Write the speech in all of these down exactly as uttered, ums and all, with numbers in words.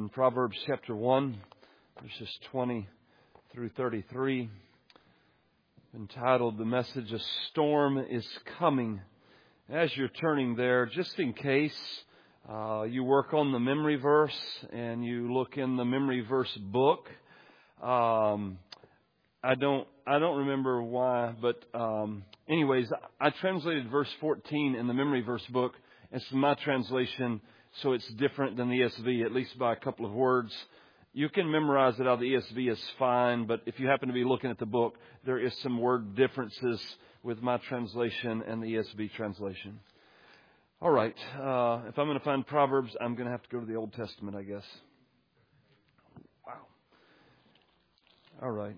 in Proverbs chapter one, verses twenty through thirty-three, entitled, The Message, A Storm is Coming. As you're turning there, just in case uh, you work on the memory verse and you look in the memory verse book, um, I don't I don't remember why, but um, anyways, I translated verse fourteen in the memory verse book. It's my translation, so it's different than the E S V, at least by a couple of words. You can memorize it out of the E S V is fine, but if you happen to be looking at the book, there is some word differences with my translation and the E S V translation. All right. Uh, if I'm going to find Proverbs, I'm going to have to go to the Old Testament, I guess. Wow. All right.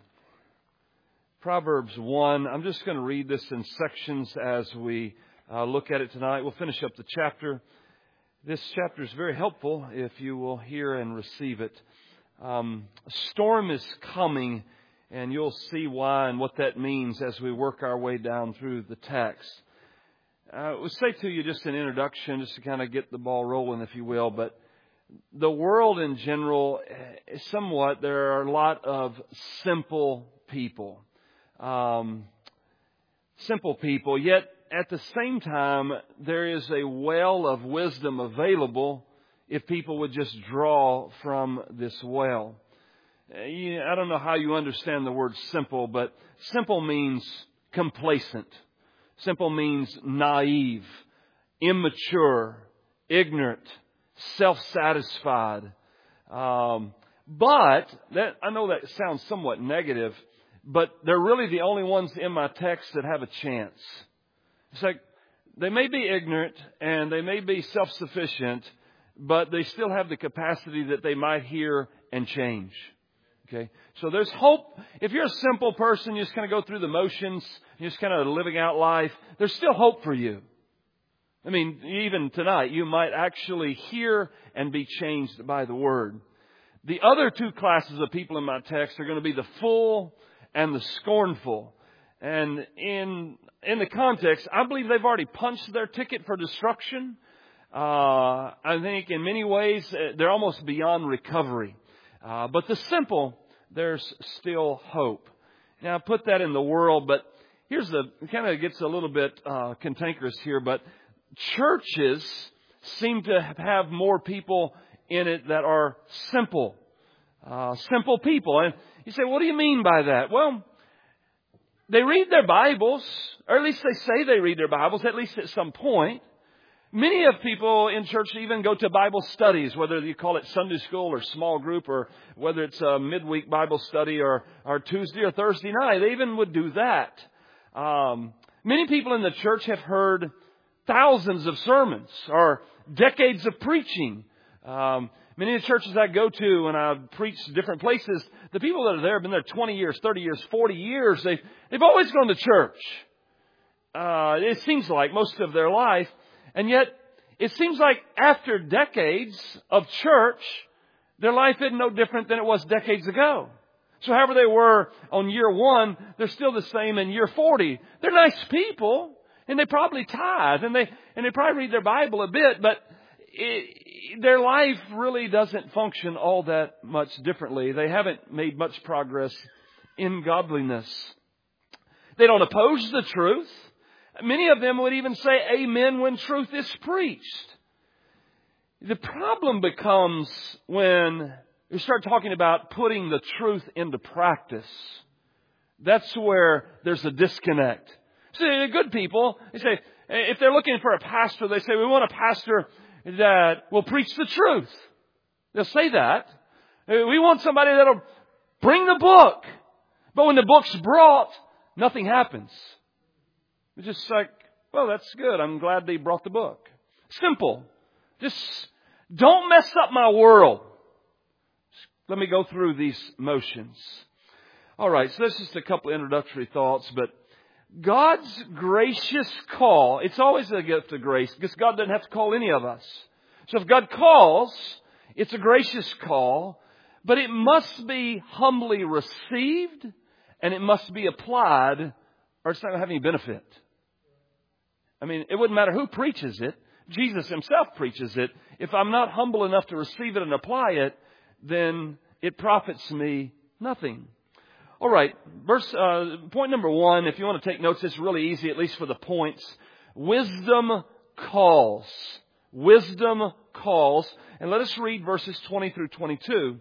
Proverbs one. I'm just going to read this in sections as we uh, look at it tonight. We'll finish up the chapter. This chapter is very helpful if you will hear and receive it. Um, a storm is coming, and you'll see why and what that means as we work our way down through the text. I would say to you just an introduction, just to kind of get the ball rolling, if you will, but the world in general, somewhat, there are a lot of simple people. Um, simple people, yet at the same time, there is a well of wisdom available if people would just draw from this well. I don't know how you understand the word simple, but simple means complacent. Simple means naive, immature, ignorant, self-satisfied. Um, but that, I know that sounds somewhat negative, but they're really the only ones in my text that have a chance. It's like they may be ignorant and they may be self-sufficient, but they still have the capacity that they might hear and change. Okay, so there's hope. If you're a simple person, you just kind of go through the motions, you're just kind of living out life, there's still hope for you. I mean, even tonight, you might actually hear and be changed by the Word. The other two classes of people in my text are going to be the full and the scornful. And in in the context, I believe they've already punched their ticket for destruction. Uh, I think in many ways, they're almost beyond recovery. Uh, but the simple, there's still hope. Now, I put that in the world, but here's the, it kind of gets a little bit uh, cantankerous here, but churches seem to have more people in it that are simple, uh, simple people. And you say, what do you mean by that? Well, they read their Bibles, or at least they say they read their Bibles, at least at some point. Many of people in church even go to Bible studies, whether you call it Sunday school or small group, or whether it's a midweek Bible study or, or Tuesday or Thursday night. They even would do that. Um, many people in the church have heard thousands of sermons or decades of preaching. Um, many of the churches I go to when I preach different places, the people that are there have been there twenty years, thirty years, forty years. They've, they've always gone to church. Uh, it seems like most of their life. And yet, it seems like after decades of church, their life isn't no different than it was decades ago. So however they were on year one, they're still the same in year forty. They're nice people, and they probably tithe, and they and they probably read their Bible a bit, but it, their life really doesn't function all that much differently. They haven't made much progress in godliness. They don't oppose the truth. Many of them would even say amen when truth is preached. The problem becomes when you start talking about putting the truth into practice. That's where there's a disconnect. See, the good people, they say, if they're looking for a pastor, they say, we want a pastor that will preach the truth. They'll say that. We want somebody that'll bring the book. But when the book's brought, nothing happens. It's just like, well, that's good. I'm glad they brought the book. Simple. Just don't mess up my world. Let me go through these motions. All right, so this is just a couple introductory thoughts, but God's gracious call, it's always a gift of grace because God doesn't have to call any of us. So if God calls, it's a gracious call, but it must be humbly received and it must be applied or it's not going to have any benefit. I mean, it wouldn't matter who preaches it. Jesus himself preaches it. If I'm not humble enough to receive it and apply it, then it profits me nothing. All right, verse uh, point number one, if you want to take notes, it's really easy, at least for the points. Wisdom calls. Wisdom calls. And let us read verses twenty through twenty-two.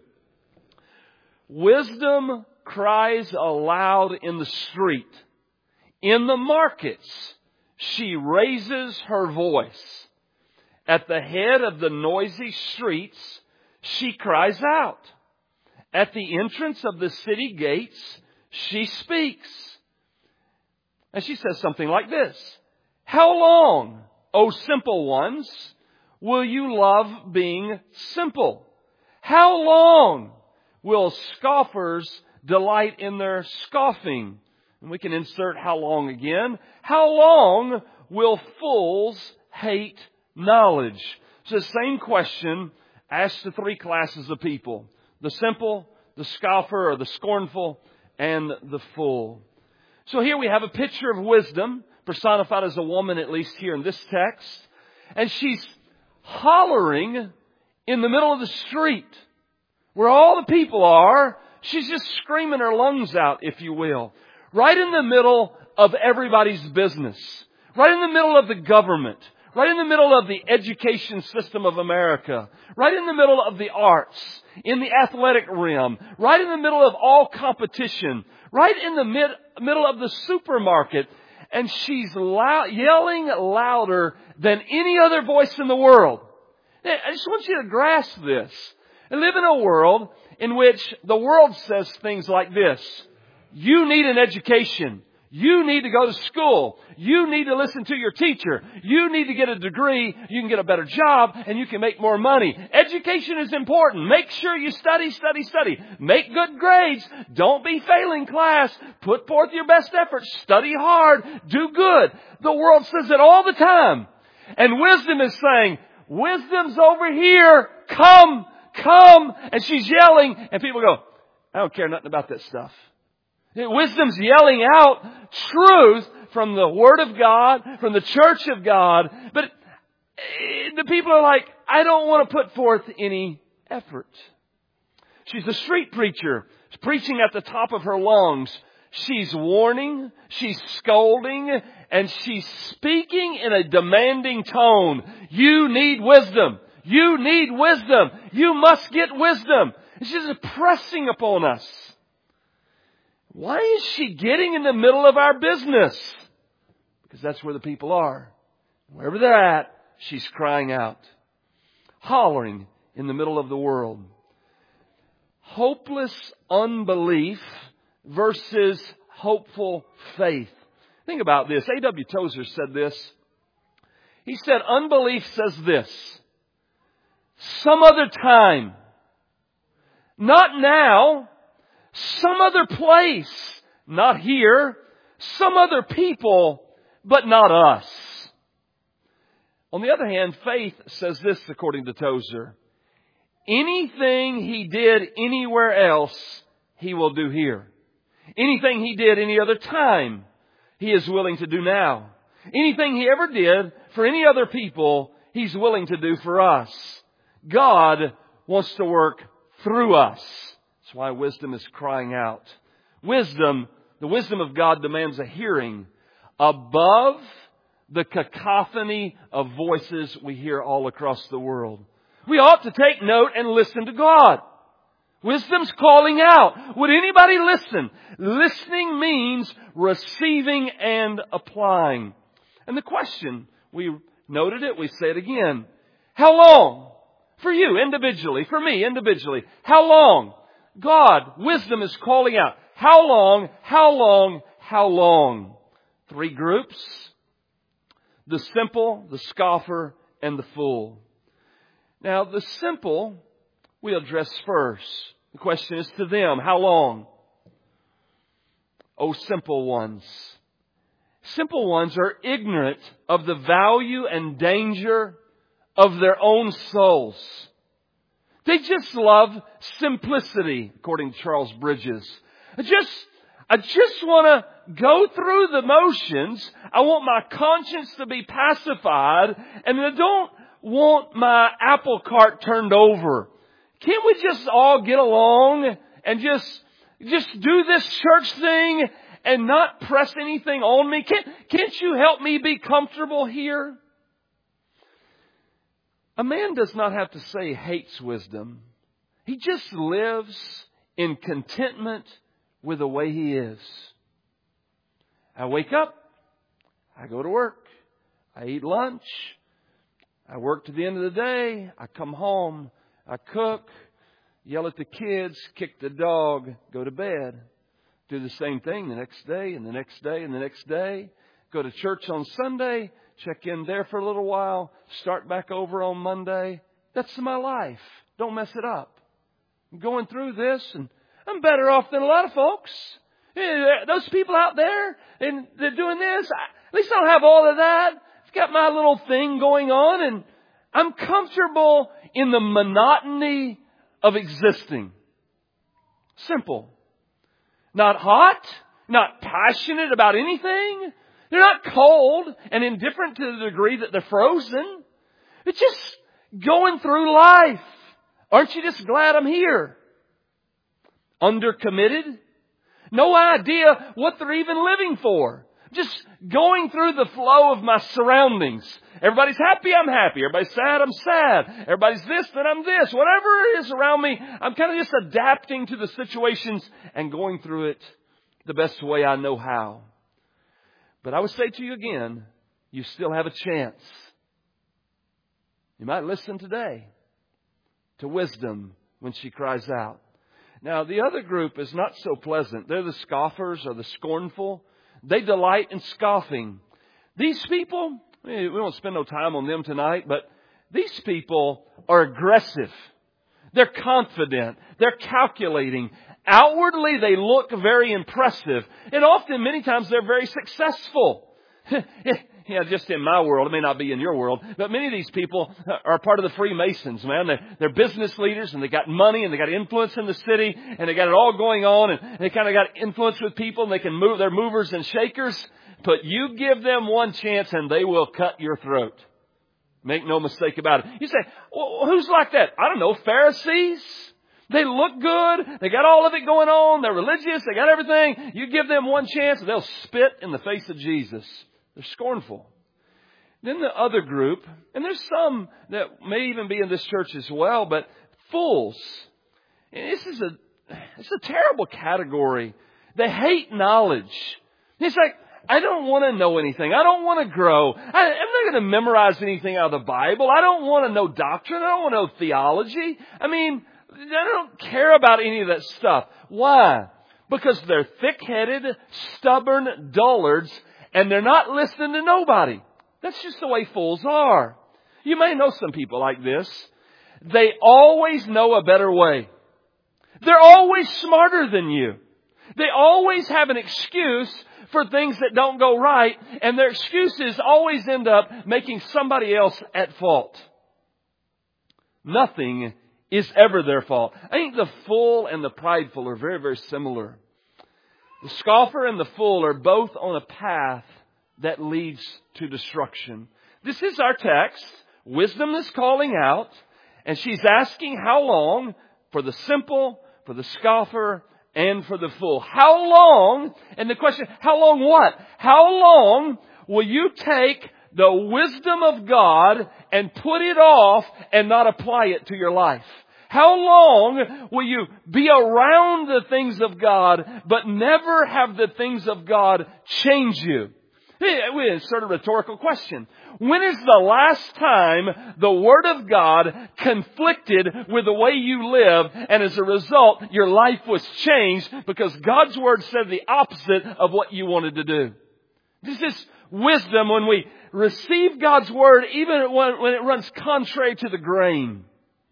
Wisdom cries aloud in the street. In the markets, she raises her voice. At the head of the noisy streets, she cries out. At the entrance of the city gates, she speaks. And she says something like this. How long, O simple ones, will you love being simple? How long will scoffers delight in their scoffing? And we can insert how long again. How long will fools hate knowledge? It's the same question asked to three classes of people. The simple, the scoffer or the scornful, and the fool. So here we have a picture of wisdom, personified as a woman, at least here in this text. And she's hollering in the middle of the street where all the people are. She's just screaming her lungs out, if you will. Right in the middle of everybody's business. Right in the middle of the government. Right in the middle of the education system of America. Right in the middle of the arts. In the athletic realm. Right in the middle of all competition. Right in the mid, middle of the supermarket. And she's loud, yelling louder than any other voice in the world. Now, I just want you to grasp this. I live in a world in which the world says things like this. You need an education. You need to go to school. You need to listen to your teacher. You need to get a degree. You can get a better job and you can make more money. Education is important. Make sure you study, study, study. Make good grades. Don't be failing class. Put forth your best efforts. Study hard. Do good. The world says it all the time. And wisdom is saying, wisdom's over here. Come, come. And she's yelling and people go, I don't care nothing about that stuff. Wisdom's yelling out truth from the Word of God, from the church of God. But the people are like, I don't want to put forth any effort. She's a street preacher. She's preaching at the top of her lungs. She's warning, she's scolding, and she's speaking in a demanding tone. You need wisdom. You need wisdom. You must get wisdom. And she's pressing upon us. Why is she getting in the middle of our business? Because that's where the people are. Wherever they're at, she's crying out. Hollering in the middle of the world. Hopeless unbelief versus hopeful faith. Think about this. A W Tozer said this. He said, unbelief says this. Some other time. Not now. Some other place, not here. Some other people, but not us. On the other hand, faith says this, according to Tozer. Anything he did anywhere else, he will do here. Anything he did any other time, he is willing to do now. Anything he ever did for any other people, he's willing to do for us. God wants to work through us. That's why wisdom is crying out. Wisdom, the wisdom of God demands a hearing above the cacophony of voices we hear all across the world. We ought to take note and listen to God. Wisdom's calling out. Would anybody listen? Listening means receiving and applying. And the question, we noted it, we say it again. How long? For you individually, for me individually. How long? God, wisdom is calling out. How long? How long? How long? Three groups. The simple, the scoffer, and the fool. Now, the simple we address first. The question is to them, how long? Oh, simple ones. Simple ones are ignorant of the value and danger of their own souls. They just love simplicity, according to Charles Bridges. Just, I just want to go through the motions. I want my conscience to be pacified, and I don't want my apple cart turned over. Can't we just all get along and just, just do this church thing and not press anything on me? Can't, can't you help me be comfortable here? A man does not have to say he hates wisdom. He just lives in contentment with the way he is. I wake up. I go to work. I eat lunch. I work to the end of the day. I come home. I cook. Yell at the kids. Kick the dog. Go to bed. Do the same thing the next day and the next day and the next day. Go to church on Sunday. Check in there for a little while. Start back over on Monday. That's my life. Don't mess it up. I'm going through this, and I'm better off than a lot of folks. Those people out there, and they're doing this. At least I don't have all of that. I've got my little thing going on, and I'm comfortable in the monotony of existing. Simple. Not hot. Not passionate about anything. They're not cold and indifferent to the degree that they're frozen. It's just going through life. Aren't you just glad I'm here? Undercommitted. No idea what they're even living for. Just going through the flow of my surroundings. Everybody's happy, I'm happy. Everybody's sad, I'm sad. Everybody's this, then I'm this. Whatever it is around me, I'm kind of just adapting to the situations and going through it the best way I know how. But I would say to you again, you still have a chance. You might listen today to wisdom when she cries out. Now, the other group is not so pleasant. They're the scoffers or the scornful. They delight in scoffing. These people, we won't spend no time on them tonight, but these people are aggressive. They're confident. They're calculating. Outwardly, they look very impressive. And often, many times, they're very successful. Yeah, just in my world, it may not be in your world, but many of these people are part of the Freemasons, man. They're, they're business leaders, and they got money, and they got influence in the city, and they got it all going on, and they kind of got influence with people, and they can move. They're movers and shakers. But you give them one chance, and they will cut your throat. Make no mistake about it. You say, well, who's like that? I don't know, Pharisees. They look good. They got all of it going on. They're religious. They got everything. You give them one chance, and they'll spit in the face of Jesus. They're scornful. Then the other group, and there's some that may even be in this church as well, but fools. And this is a, it's a terrible category. They hate knowledge. It's like, I don't want to know anything. I don't want to grow. I, I'm not going to memorize anything out of the Bible. I don't want to know doctrine. I don't want to know theology. I mean, I don't care about any of that stuff. Why? Because they're thick-headed, stubborn dullards, and they're not listening to nobody. That's just the way fools are. You may know some people like this. They always know a better way. They're always smarter than you. They always have an excuse for things that don't go right, and their excuses always end up making somebody else at fault. Nothing is ever their fault. I think the fool and the prideful are very, very similar. The scoffer and the fool are both on a path that leads to destruction. This is our text. Wisdom is calling out, and she's asking how long for the simple, for the scoffer, and for the fool. How long? And the question, how long what? How long will you take the wisdom of God and put it off and not apply it to your life? How long will you be around the things of God, but never have the things of God change you? It's sort of a rhetorical question. When is the last time the Word of God conflicted with the way you live, and as a result, your life was changed because God's Word said the opposite of what you wanted to do? This is wisdom when we receive God's Word, even when it runs contrary to the grain.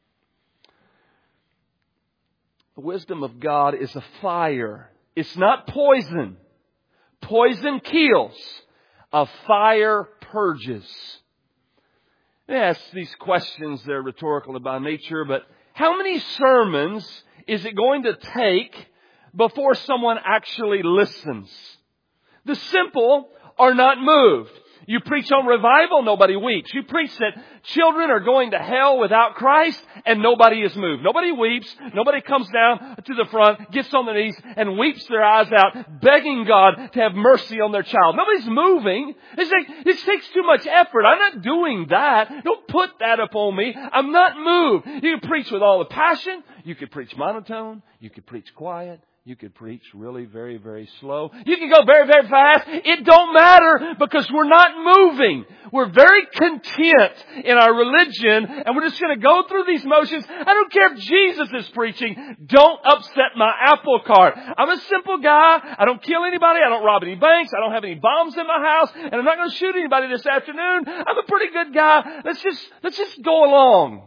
The wisdom of God is a fire. It's not poison. Poison kills. A fire purges. I ask these questions, they're rhetorical by nature, but how many sermons is it going to take before someone actually listens. The simple are not moved. You preach on revival, nobody weeps. You preach that children are going to hell without Christ, and nobody is moved. Nobody weeps. Nobody comes down to the front, gets on their knees, and weeps their eyes out, begging God to have mercy on their child. Nobody's moving. It's like, this takes too much effort. I'm not doing that. Don't put that upon me. I'm not moved. You can preach with all the passion. You could preach monotone. You could preach quiet. You could preach really very, very slow. You can go very, very fast. It don't matter because we're not moving. We're very content in our religion and we're just going to go through these motions. I don't care if Jesus is preaching. Don't upset my apple cart. I'm a simple guy. I don't kill anybody. I don't rob any banks. I don't have any bombs in my house. And I'm not going to shoot anybody this afternoon. I'm a pretty good guy. Let's just, let's just go along.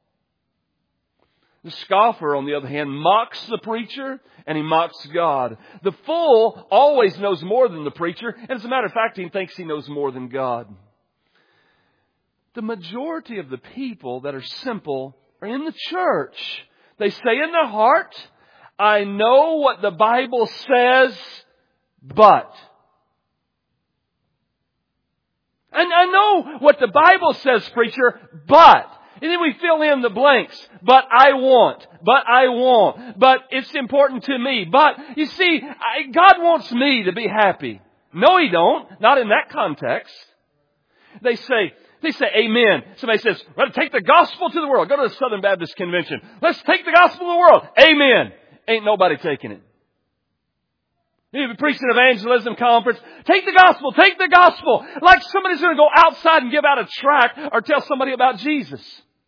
The scoffer, on the other hand, mocks the preacher and he mocks God. The fool always knows more than the preacher. And as a matter of fact, he thinks he knows more than God. The majority of the people that are simple are in the church. They say in their heart, I know what the Bible says, but. And I know what the Bible says, preacher, but. And then we fill in the blanks. But I want. But I want. But it's important to me. But, you see, I, God wants me to be happy. No, He don't. Not in that context. They say, they say amen. Somebody says, let's take the gospel to the world. Go to the Southern Baptist Convention. Let's take the gospel to the world. Amen. Ain't nobody taking it. You preach an evangelism conference. Take the gospel. Take the gospel. Like somebody's going to go outside and give out a tract or tell somebody about Jesus.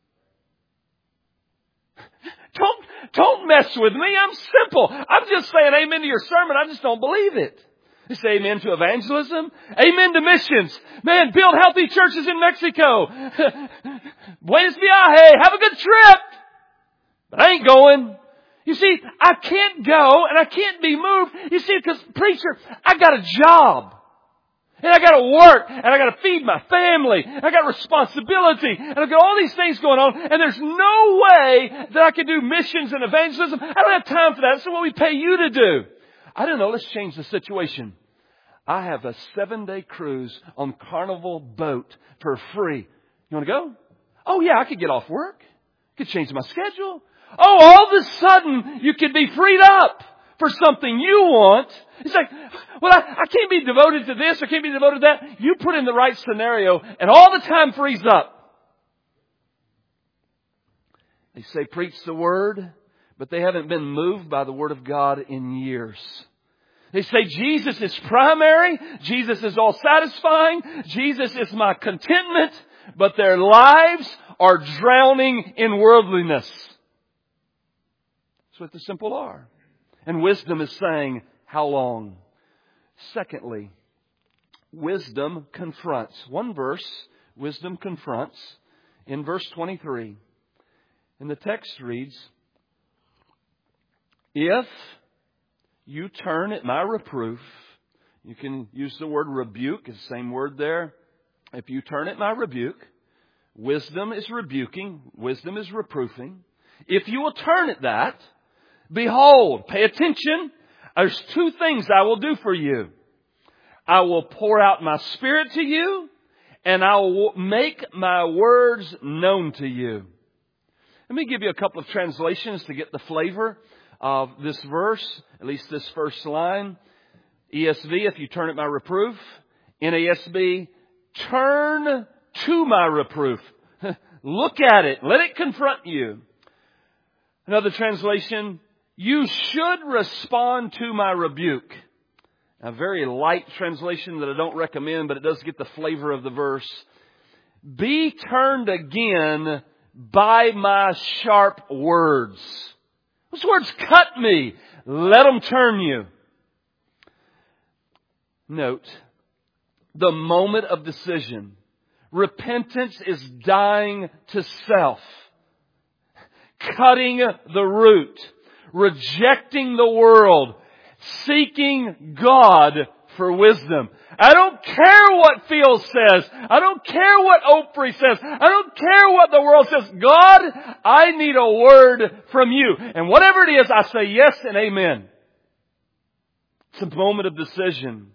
Don't, don't mess with me. I'm simple. I'm just saying amen to your sermon. I just don't believe it. You say amen to evangelism. Amen to missions. Man, build healthy churches in Mexico. Buenos viajes. Have a good trip. But I ain't going. You see, I can't go and I can't be moved. You see, because preacher, I got a job. And I got to work, and I got to feed my family, and I got responsibility, and I've got all these things going on, and there's no way that I can do missions and evangelism. I don't have time for that. That's what we pay you to do. I don't know. Let's change the situation. I have a seven-day cruise on Carnival boat for free. You want to go? Oh, yeah, I could get off work. I could change my schedule. Oh, all of a sudden, you could be freed up for something you want. It's like, well, I, I can't be devoted to this. I can't be devoted to that. You put in the right scenario and all the time frees up. They say preach the word, but they haven't been moved by the word of God in years. They say Jesus is primary. Jesus is all satisfying. Jesus is my contentment. But their lives are drowning in worldliness. That's what the simple are. And wisdom is saying, how long? Secondly, wisdom confronts. One verse, wisdom confronts. In verse twenty-three, and the text reads, if you turn at my reproof, you can use the word rebuke, it's the same word there. If you turn at my rebuke, wisdom is rebuking, wisdom is reproofing. If you will turn at that, behold, pay attention, there's two things I will do for you. I will pour out my Spirit to you, and I will make my words known to you. Let me give you a couple of translations to get the flavor of this verse, at least this first line. E S V, if you turn at my reproof. N A S B, turn to my reproof. Look at it. Let it confront you. Another translation, you should respond to my rebuke. A very light translation that I don't recommend, but it does get the flavor of the verse. Be turned again by my sharp words. Those words cut me. Let them turn you. Note, the moment of decision. Repentance is dying to self. Cutting the root. Rejecting the world. Seeking God for wisdom. I don't care what Phil says. I don't care what Oprah says. I don't care what the world says. God, I need a word from you. And whatever it is, I say yes and amen. It's a moment of decision.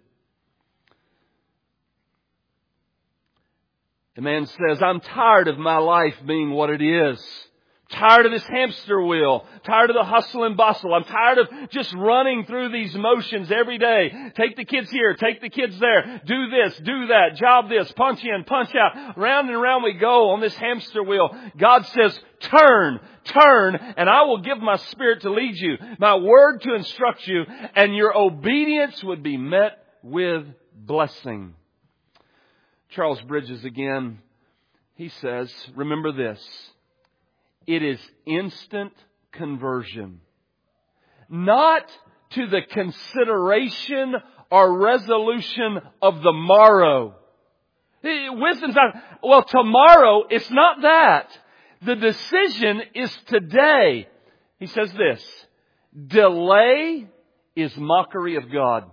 The man says, I'm tired of my life being what it is. Tired of this hamster wheel. Tired of the hustle and bustle. I'm tired of just running through these motions every day. Take the kids here. Take the kids there. Do this. Do that. Job this. Punch in. Punch out. Round and round we go on this hamster wheel. God says, turn. Turn. And I will give my Spirit to lead you. My word to instruct you. And your obedience would be met with blessing. Charles Bridges again. He says, remember this. It is instant conversion. Not to the consideration or resolution of the morrow. Wisdom's not, well, tomorrow, it's not that. The decision is today. He says this, delay is mockery of God.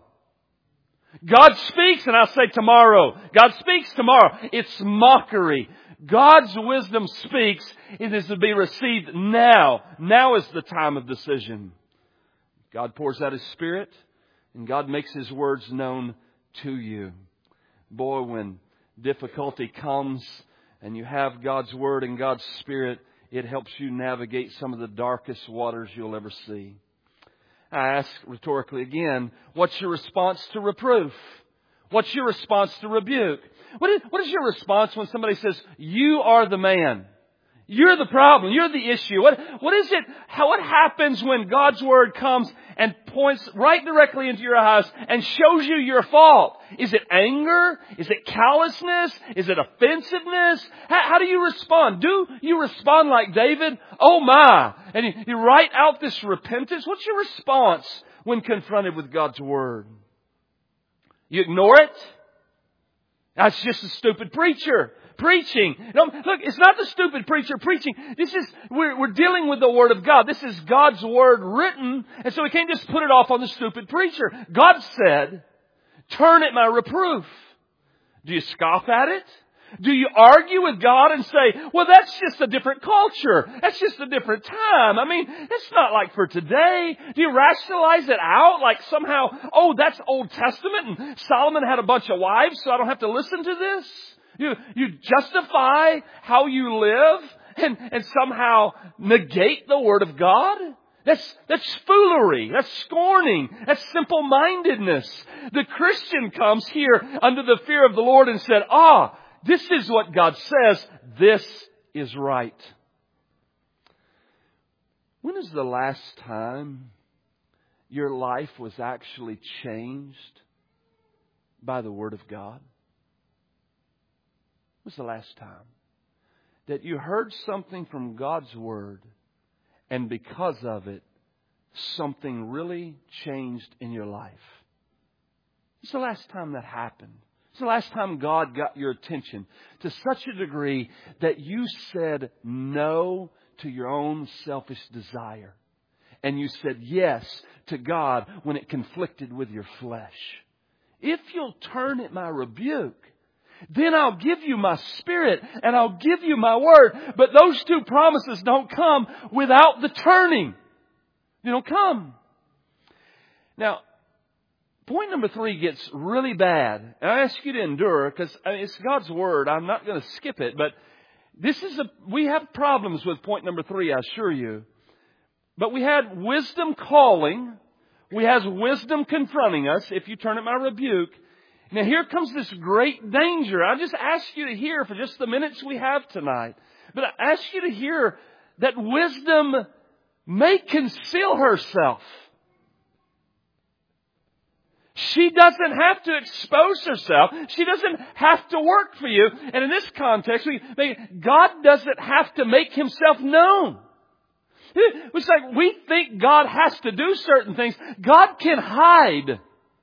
God speaks and I'll say tomorrow. God speaks tomorrow. It's mockery. God's wisdom speaks. It is to be received now. Now is the time of decision. God pours out His Spirit and God makes His words known to you. Boy, when difficulty comes and you have God's Word and God's Spirit, it helps you navigate some of the darkest waters you'll ever see. I ask rhetorically again, what's your response to reproof? What's your response to rebuke? What is, what is your response when somebody says, you are the man? You're the problem. You're the issue. What, what is it? How, what happens when God's Word comes and points right directly into your eyes and shows you your fault? Is it anger? Is it callousness? Is it offensiveness? How, how do you respond? Do you respond like David? Oh my! And you, you write out this repentance. What's your response when confronted with God's Word? You ignore it? That's just a stupid preacher preaching. No, look, it's not the stupid preacher preaching. This is, we're, we're dealing with the Word of God. This is God's Word written. And so we can't just put it off on the stupid preacher. God said, turn at my reproof. Do you scoff at it? Do you argue with God and say, well, that's just a different culture. That's just a different time. I mean, it's not like for today. Do you rationalize it out like somehow, oh, that's Old Testament and Solomon had a bunch of wives, so I don't have to listen to this? You, you justify how you live and, and somehow negate the Word of God? That's, that's foolery. That's scorning. That's simple-mindedness. The Christian comes here under the fear of the Lord and said, ah, this is what God says. This is right. When is the last time your life was actually changed by the Word of God? When was the last time that you heard something from God's Word and because of it, something really changed in your life? It's the last time that happened. It's the last time God got your attention to such a degree that you said no to your own selfish desire. And you said yes to God when it conflicted with your flesh. If you'll turn at my rebuke, then I'll give you my Spirit and I'll give you my Word. But those two promises don't come without the turning. They don't come. Now, point number three gets really bad. And I ask you to endure because I mean, it's God's Word. I'm not going to skip it. But this is a, we have problems with point number three, I assure you. But we had wisdom calling. We have wisdom confronting us. If you turn at my rebuke. Now here comes this great danger. I just ask you to hear for just the minutes we have tonight. But I ask you to hear that wisdom may conceal herself. She doesn't have to expose herself. She doesn't have to work for you. And in this context, we, God doesn't have to make Himself known. It's like we think God has to do certain things. God can hide.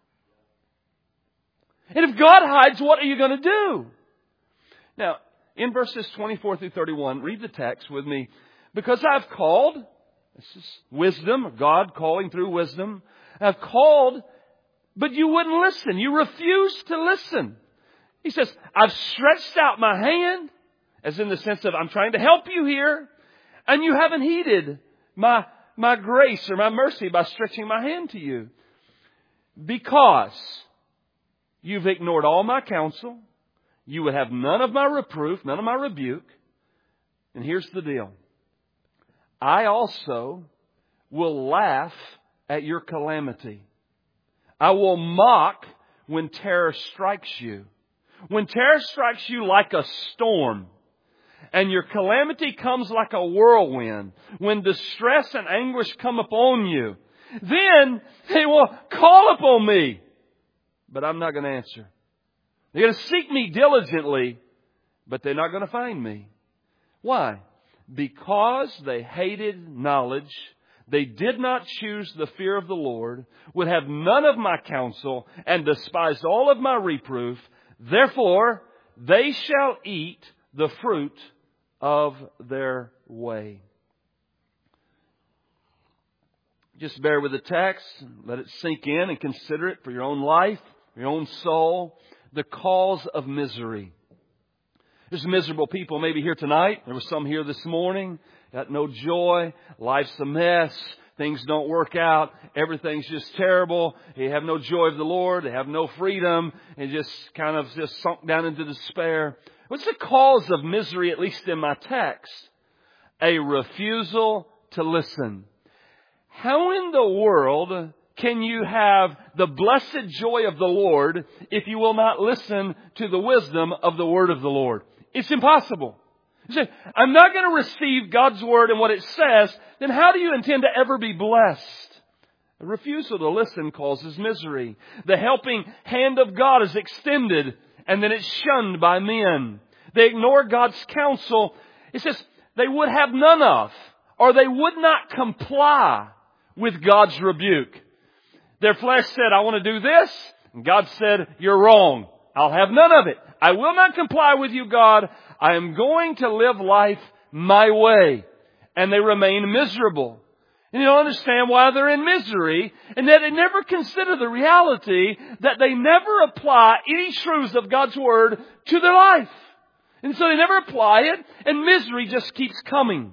And if God hides, what are you going to do? Now, in verses twenty-four through thirty-one, read the text with me. Because I've called, this is wisdom, God calling through wisdom. I've called, but you wouldn't listen. You refused to listen. He says, I've stretched out my hand, as in the sense of I'm trying to help you here, and you haven't heeded my, my grace or my mercy by stretching my hand to you. because you've ignored all my counsel, you would have none of my reproof, none of my rebuke. And here's the deal. I also will laugh at your calamity. I will mock when terror strikes you. When terror strikes you like a storm, and your calamity comes like a whirlwind, when distress and anguish come upon you, then they will call upon me. But I'm not going to answer. They're going to seek me diligently, but they're not going to find me. Why? Because they hated knowledge, they did not choose the fear of the Lord, would have none of my counsel, and despised all of my reproof. Therefore, they shall eat the fruit of their way. Just bear with the text. Let it sink in and consider it for your own life, your own soul. The cause of misery. There's miserable people maybe here tonight. There were some here this morning. Got no joy. Life's a mess. Things don't work out. Everything's just terrible. They have no joy of the Lord. They have no freedom. And just kind of just sunk down into despair. What's the cause of misery, at least in my text? A refusal to listen. How in the world can you have the blessed joy of the Lord if you will not listen to the wisdom of the word of the Lord? It's impossible. You say, I'm not going to receive God's word and what it says, then how do you intend to ever be blessed? A refusal to listen causes misery. The helping hand of God is extended and then it's shunned by men. They ignore God's counsel. It says they would have none of, or they would not comply with God's rebuke. Their flesh said, I want to do this. And God said, you're wrong. I'll have none of it. I will not comply with you, God. I am going to live life my way. And they remain miserable. And you don't understand why they're in misery. And that they never consider the reality that they never apply any truths of God's word to their life. And so they never apply it. And misery just keeps coming.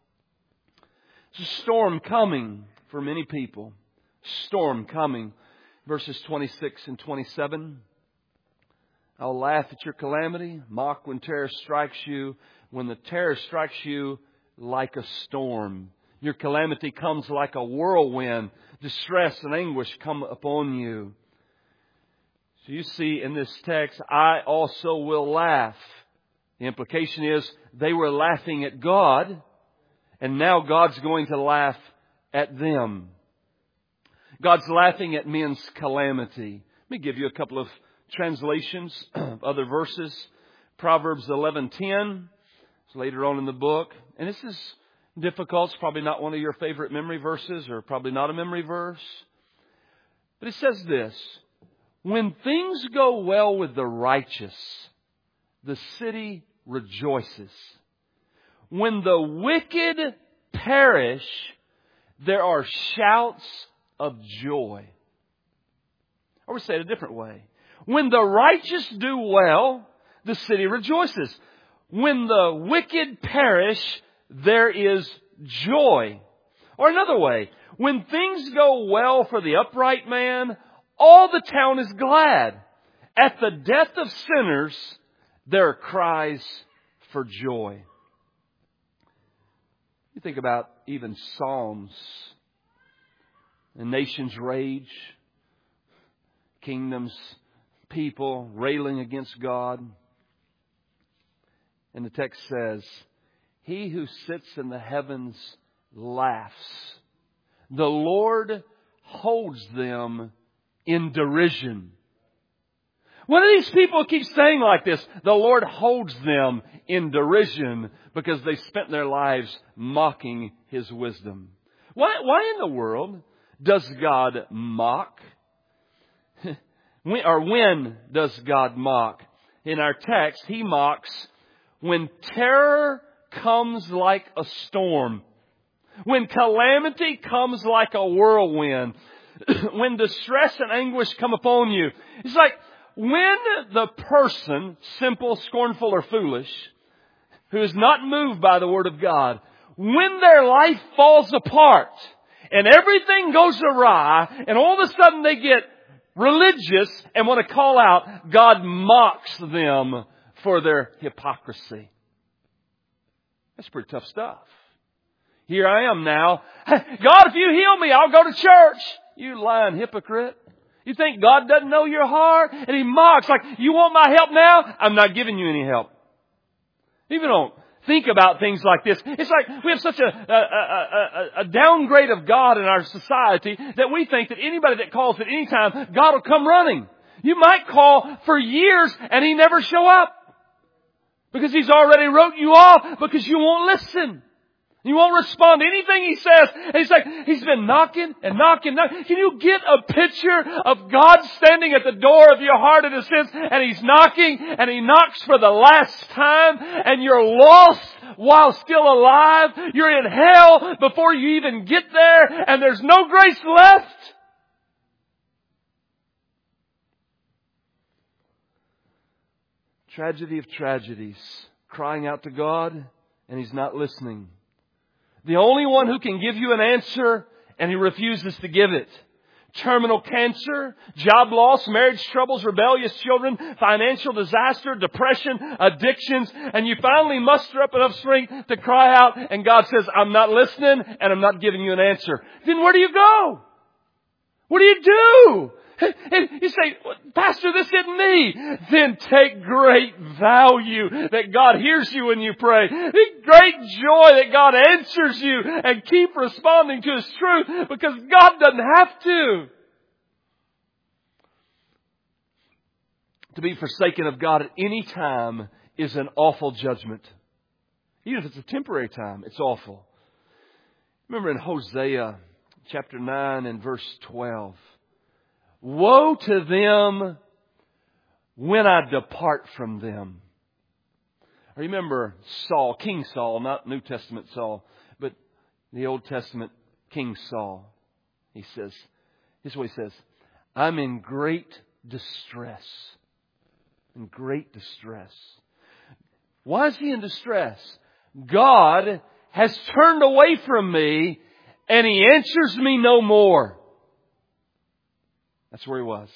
There's a storm coming for many people. Storm coming. Verses twenty-six and twenty-seven. I'll laugh at your calamity, mock when terror strikes you, when the terror strikes you like a storm. Your calamity comes like a whirlwind. Distress and anguish come upon you. So you see in this text, I also will laugh. The implication is they were laughing at God, and now God's going to laugh at them. God's laughing at men's calamity. Let me give you a couple of translations of other verses. Proverbs eleven ten. It's later on in the book. And this is difficult. It's probably not one of your favorite memory verses, or probably not a memory verse. But it says this. When things go well with the righteous, the city rejoices. When the wicked perish, there are shouts of joy. Or we say it a different way. When the righteous do well, the city rejoices. When the wicked perish, there is joy. Or another way, when things go well for the upright man, all the town is glad. At the death of sinners, there are cries for joy. You think about even Psalms. The nations rage. Kingdoms, people railing against God. And the text says, He who sits in the heavens laughs. The Lord holds them in derision. What do these people keep saying like this? The Lord holds them in derision because they spent their lives mocking His wisdom. Why, why in the world does God mock? When, or when does God mock? In our text, He mocks when terror comes like a storm. When calamity comes like a whirlwind. When distress and anguish come upon you. It's like when the person, simple, scornful, or foolish, who is not moved by the Word of God, when their life falls apart and everything goes awry and all of a sudden they get religious and want to call out, God mocks them for their hypocrisy. That's pretty tough stuff. Here I am now. God, if you heal me, I'll go to church. You lying hypocrite. You think God doesn't know your heart? And He mocks like, you want my help now? I'm not giving you any help. Even don't think about things like this. It's like we have such a, a, a, a, a downgrade of God in our society that we think that anybody that calls at any time, God will come running. You might call for years and He never show up. Because He's already wrote you off because you won't listen. You won't respond to anything He says. And He's like, He's been knocking and knocking, knocking. Can you get a picture of God standing at the door of your heart in a sense, and He's knocking, and He knocks for the last time, and you're lost while still alive. You're in hell before you even get there, and there's no grace left. Tragedy of tragedies. Crying out to God, and He's not listening. The only one who can give you an answer, and He refuses to give it. Terminal cancer, job loss, marriage troubles, rebellious children, financial disaster, depression, addictions, and you finally muster up enough strength to cry out, and God says, I'm not listening, and I'm not giving you an answer. Then where do you go? What do you do? And you say, Pastor, this isn't me. Then take great value that God hears you when you pray. Take great joy that God answers you, and keep responding to His truth, because God doesn't have to. To be forsaken of God at any time is an awful judgment. Even if it's a temporary time, it's awful. Remember in Hosea chapter nine and verse twelve. Woe to them when I depart from them. I remember Saul, King Saul, not New Testament Saul, but the Old Testament King Saul. He says, this is what he says, I'm in great distress. In great distress. Why is he in distress? God has turned away from me, and He answers me no more. That's where he was.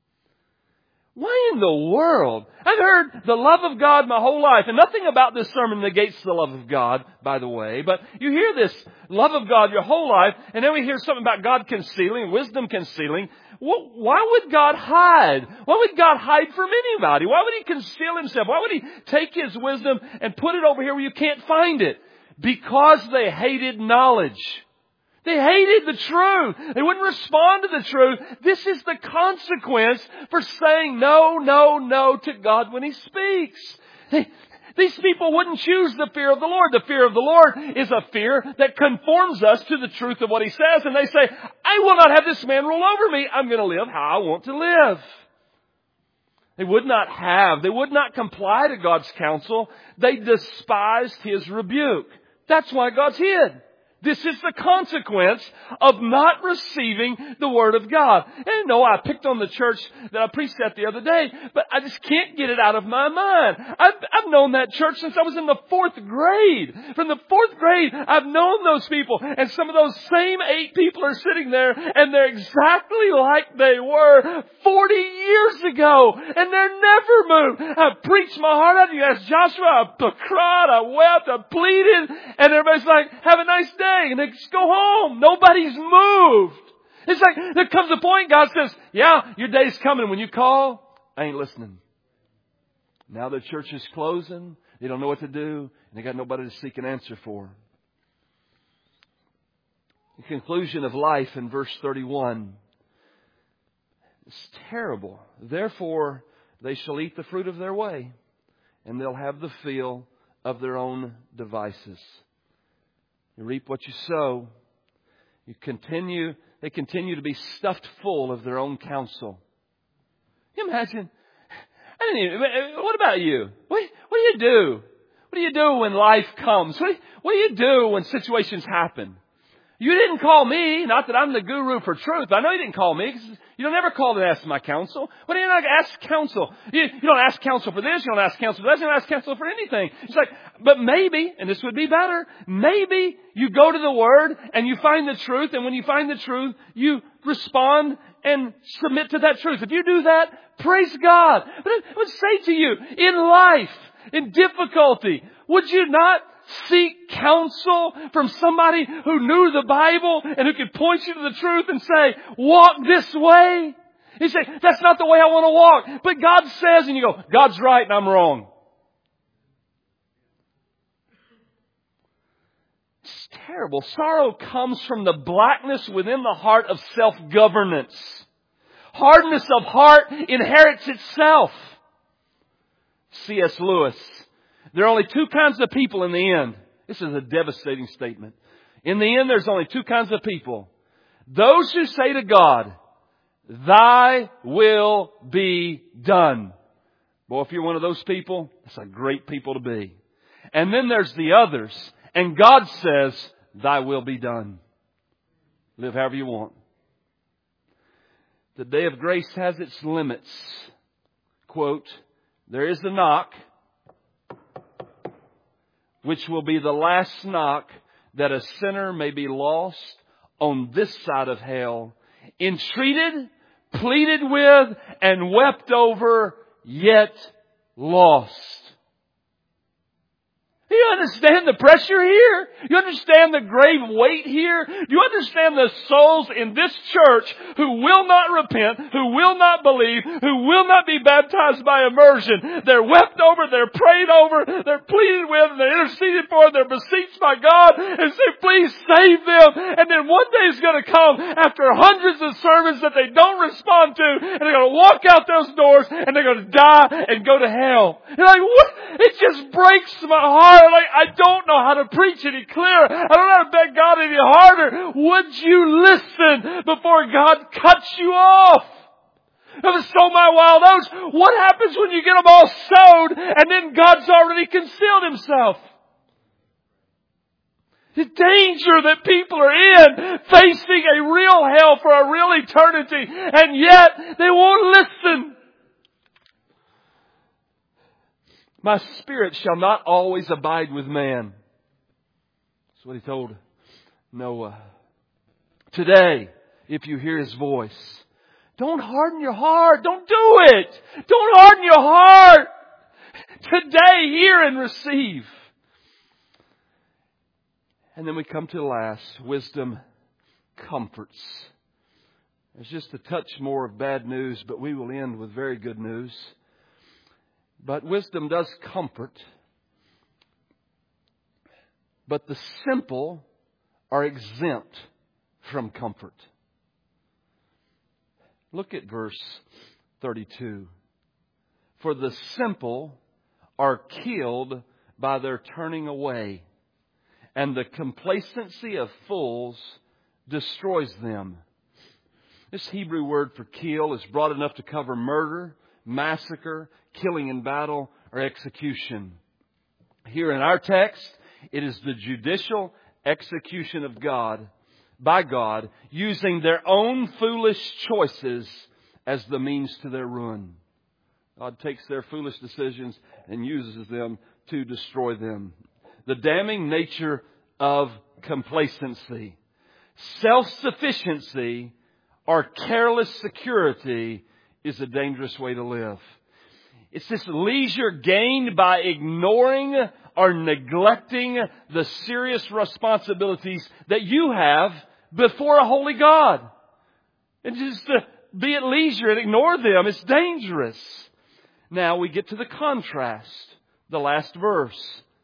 Why in the world? I've heard the love of God my whole life. And nothing about this sermon negates the love of God, by the way. But you hear this love of God your whole life, and then we hear something about God concealing, wisdom concealing. Well, why would God hide? Why would God hide from anybody? Why would He conceal Himself? Why would He take His wisdom and put it over here where you can't find it? Because they hated knowledge. They hated the truth. They wouldn't respond to the truth. This is the consequence for saying no, no, no to God when He speaks. They, these people wouldn't choose the fear of the Lord. The fear of the Lord is a fear that conforms us to the truth of what He says. And they say, I will not have this man rule over me. I'm going to live how I want to live. They would not have, they would not comply to God's counsel. They despised His rebuke. That's why God's hid. This is the consequence of not receiving the Word of God. And no, I picked on the church that I preached at the other day, but I just can't get it out of my mind. I've, I've known that church since I was in the fourth grade. From the fourth grade, I've known those people. And some of those same eight people are sitting there, and they're exactly like they were forty years ago. And they're never moved. I preached my heart out. You asked Joshua, I cried, I wept, I pleaded. And everybody's like, have a nice day. And they just go home. Nobody's moved. It's like there comes a point God says, yeah, your day's coming. When you call, I ain't listening. Now the church is closing. They don't know what to do. And they got nobody to seek an answer for. The conclusion of life in verse thirty-one. It's terrible. Therefore, they shall eat the fruit of their way, and they'll have the feel of their own devices. You reap what you sow. You continue, they continue to be stuffed full of their own counsel. Can you imagine? I didn't even, what about you? What, what do you do? What do you do when life comes? What, what do you do when situations happen? You didn't call me, not that I'm the guru for truth. I know you didn't call me because you don't ever call to ask my counsel. But you don't ask counsel. You, you don't ask counsel for this. You don't ask counsel for that. You don't ask counsel for anything. It's like, but maybe, and this would be better, maybe you go to the Word and you find the truth. And when you find the truth, you respond and submit to that truth. If you do that, praise God. But I would say to you, in life, in difficulty, would you not seek counsel from somebody who knew the Bible and who could point you to the truth and say, walk this way? You say, that's not the way I want to walk. But God says, and you go, God's right and I'm wrong. It's terrible. Sorrow comes from the blackness within the heart of self-governance. Hardness of heart inherits itself. C S Lewis. There are only two kinds of people in the end. This is a devastating statement. In the end, there's only two kinds of people. Those who say to God, Thy will be done. Boy, if you're one of those people, that's a great people to be. And then there's the others. And God says, Thy will be done. Live however you want. The day of grace has its limits. Quote, there is a knock, which will be the last knock that a sinner may be lost on this side of hell, entreated, pleaded with, and wept over, yet lost. Do you understand the pressure here? You understand the grave weight here? Do you understand the souls in this church who will not repent, who will not believe, who will not be baptized by immersion? They're wept over, they're prayed over, they're pleaded with, they're interceded for, they're beseeched by God and say, please save them. And then one day is going to come after hundreds of sermons that they don't respond to, and they're going to walk out those doors and they're going to die and go to hell. You're like, what? It just breaks my heart. Like, I don't know how to preach any clearer. I don't know how to beg God any harder. Would you listen before God cuts you off? If it's so my wild oats, what happens when you get them all sowed and then God's already concealed Himself? The danger that people are in, facing a real hell for a real eternity, and yet they won't listen. My spirit shall not always abide with man. That's what He told Noah. Today, if you hear His voice, don't harden your heart. Don't do it. Don't harden your heart. Today, hear and receive. And then we come to the last. Wisdom comforts. There's just a touch more of bad news, but we will end with very good news. But wisdom does comfort. But the simple are exempt from comfort. Look at verse thirty-two. For the simple are killed by their turning away, and the complacency of fools destroys them. This Hebrew word for kill is broad enough to cover murder, massacre, killing in battle, or execution. Here in our text, it is the judicial execution of God, by God, using their own foolish choices as the means to their ruin. God takes their foolish decisions and uses them to destroy them. The damning nature of complacency. Self-sufficiency or careless security is a dangerous way to live. It's this leisure gained by ignoring or neglecting the serious responsibilities that you have before a holy God. And just to be at leisure and ignore them, it's dangerous. Now we get to the contrast, the last verse.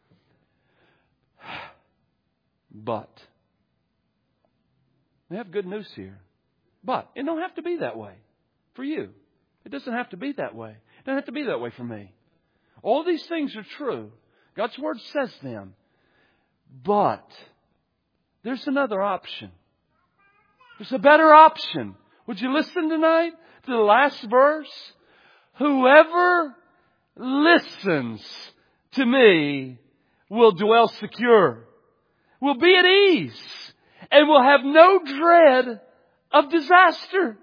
But. We have good news here. But it don't have to be that way for you. It doesn't have to be that way. It doesn't have to be that way for me. All these things are true. God's Word says them. But there's another option. There's a better option. Would you listen tonight to the last verse? Whoever listens to me will dwell secure, will be at ease, and will have no dread of disaster.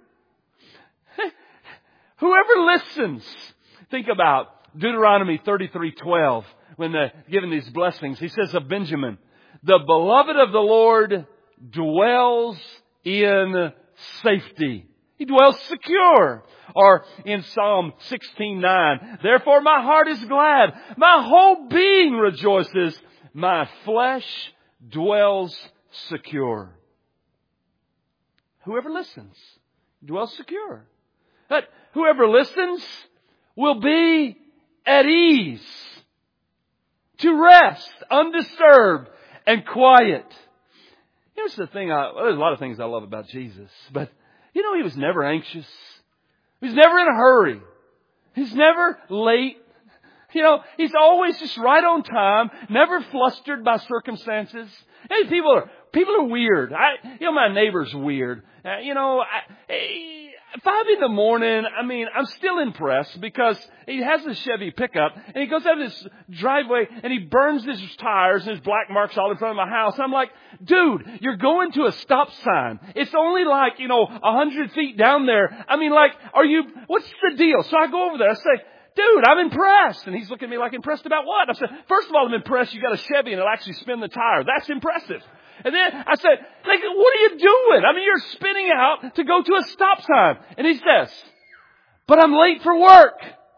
Whoever listens. Think about Deuteronomy thirty-three twelve. When they're given these blessings, he says of Benjamin, the beloved of the Lord dwells in safety. He dwells secure. Or in Psalm sixteen nine, therefore my heart is glad, my whole being rejoices, my flesh dwells secure. Whoever listens dwells secure. But whoever listens will be at ease, to rest, undisturbed, and quiet. Here's the thing, I, well, there's a lot of things I love about Jesus, but you know, He was never anxious. He was never in a hurry. He's never late. You know, He's always just right on time, never flustered by circumstances. Hey, people are, people are weird. I, you know, my neighbor's weird. Uh, you know, I, Five in the morning, I mean, I'm still impressed because he has a Chevy pickup and he goes out this driveway and he burns his tires and his black marks all in front of my house. I'm like, dude, you're going to a stop sign. It's only like, you know, a hundred feet down there. I mean, like, are you, what's the deal? So I go over there. I say, dude, I'm impressed. And he's looking at me like, impressed about what? I said, first of all, I'm impressed you got a Chevy and it'll actually spin the tire. That's impressive. And then I said, like, what are you doing? I mean, you're spinning out to go to a stop sign. And he says, but I'm late for work.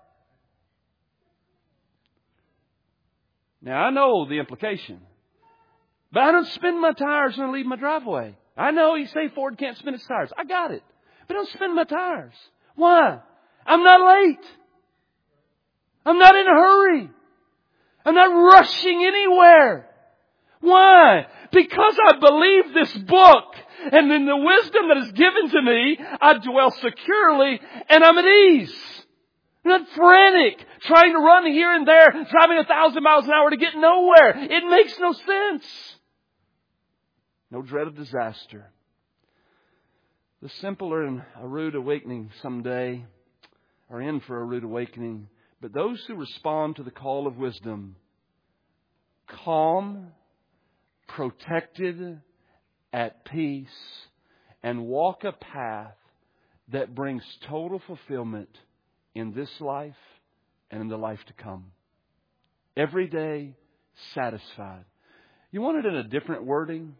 Now, I know the implication. But I don't spin my tires when I leave my driveway. I know you say Ford can't spin its tires. I got it. But I don't spin my tires. Why? I'm not late. I'm not in a hurry. I'm not rushing anywhere. Why? Because I believe this book, and in the wisdom that is given to me, I dwell securely and I'm at ease. I'm not frantic, trying to run here and there, driving a thousand miles an hour to get nowhere. It makes no sense. No dread of disaster. The simple are in a rude awakening someday, are in for a rude awakening. But those who respond to the call of wisdom, calm, protected, at peace, and walk a path that brings total fulfillment in this life and in the life to come. Every day, satisfied. You want it in a different wording?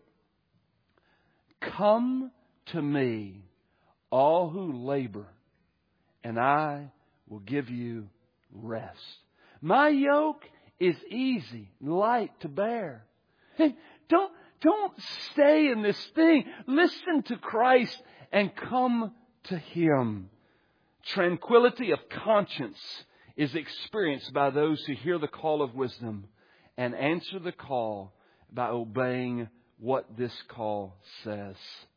Come to me, all who labor, and I will give you rest. My yoke is easy, light to bear. Hey, don't, don't stay in this thing. Listen to Christ and come to Him. Tranquility of conscience is experienced by those who hear the call of wisdom and answer the call by obeying what this call says.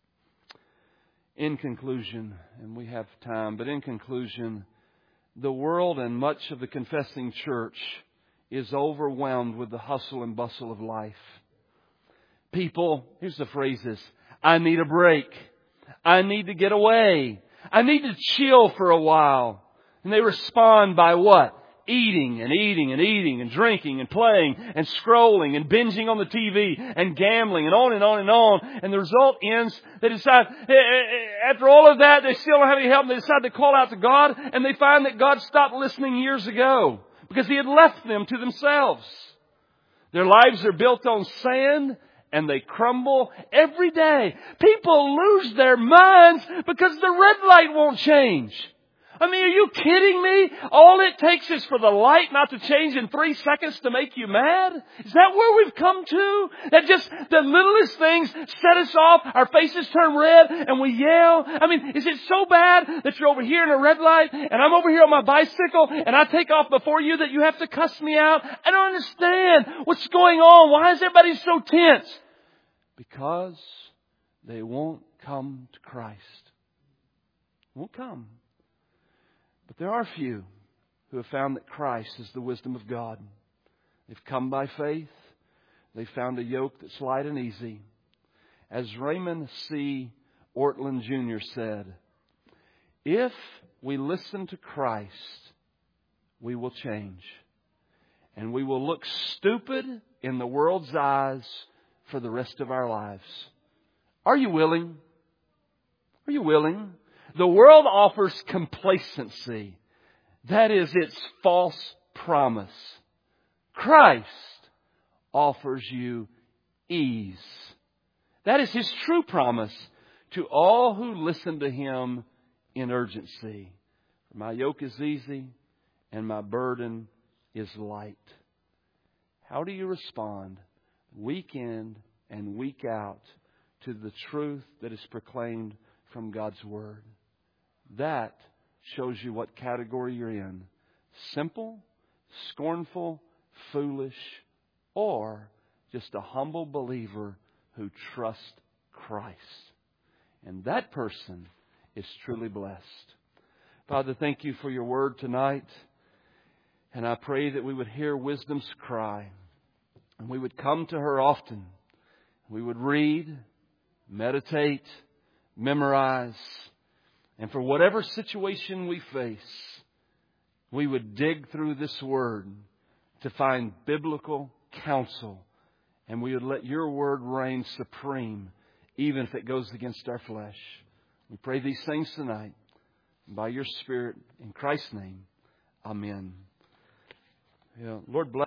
In conclusion, and we have time, but in conclusion, the world and much of the confessing church is overwhelmed with the hustle and bustle of life. People, here's the phrases, I need a break. I need to get away. I need to chill for a while. And they respond by what? Eating and eating and eating and drinking and playing and scrolling and binging on the T V and gambling and on and on and on. And the result ends, they decide, after all of that, they still don't have any help. And they decide to call out to God, and they find that God stopped listening years ago because He had left them to themselves. Their lives are built on sand, and they crumble every day. People lose their minds because the red light won't change. I mean, are you kidding me? All it takes is for the light not to change in three seconds to make you mad? Is that where we've come to? That just the littlest things set us off, our faces turn red, and we yell? I mean, is it so bad that you're over here in a red light, and I'm over here on my bicycle, and I take off before you that you have to cuss me out? I don't understand what's going on. Why is everybody so tense? Because they won't come to Christ. Won't come. But there are few who have found that Christ is the wisdom of God. They've come by faith. They've found a yoke that's light and easy. As Raymond C. Ortland Junior said, if we listen to Christ, we will change. And we will look stupid in the world's eyes for the rest of our lives. Are you willing? Are you willing? The world offers complacency. That is its false promise. Christ offers you ease. That is His true promise to all who listen to Him in urgency. My yoke is easy and my burden is light. How do you respond week in and week out to the truth that is proclaimed from God's Word? That shows you what category you're in. Simple, scornful, foolish, or just a humble believer who trusts Christ. And that person is truly blessed. Father, thank You for Your Word tonight. And I pray that we would hear wisdom's cry. And we would come to her often. We would read, meditate, memorize. And for whatever situation we face, we would dig through this Word to find biblical counsel. And we would let Your Word reign supreme, even if it goes against our flesh. We pray these things tonight. By Your Spirit, in Christ's name, amen. Yeah, Lord bless.